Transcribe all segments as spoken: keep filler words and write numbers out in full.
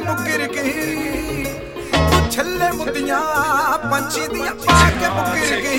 मुकर गई तू छल्ले मुंदियां पंछी दियां पाके मुकर गई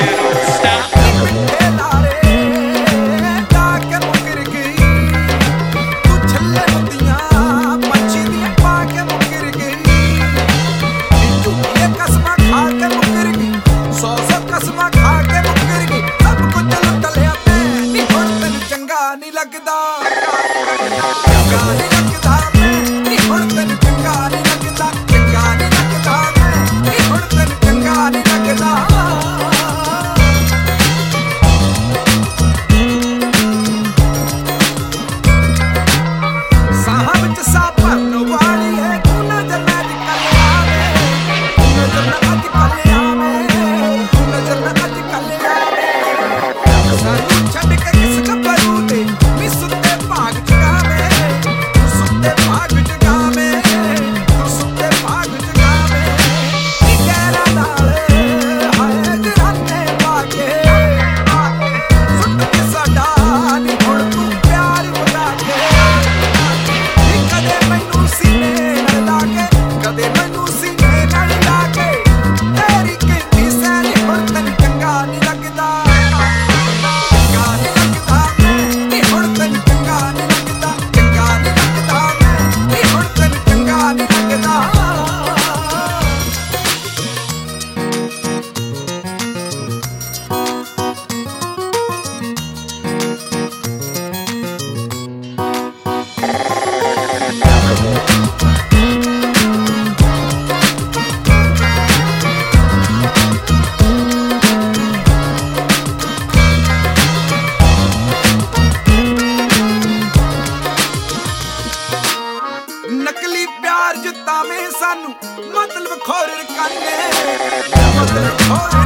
मिठे लारे लाके मुकर गई तू छल्ले मुंदियां पंछी दियां पाके मुकर गई झूठियां कसमां खा के मुकर गई सौ सौ कसमां खा के मुकर गई सब कुछ लुट लिया मैं नी हुण तैनूं चंगा नहीं लगदा चंगा नहीं लगदा मैं नी हुण तैनूं चंगा नहीं लगदा चंगा नहीं लगदा मैं नी हुण तैनूं चंगा नहीं लगदा नकली प्यार जतावे सानू मतलब खोर काने मतलब खोर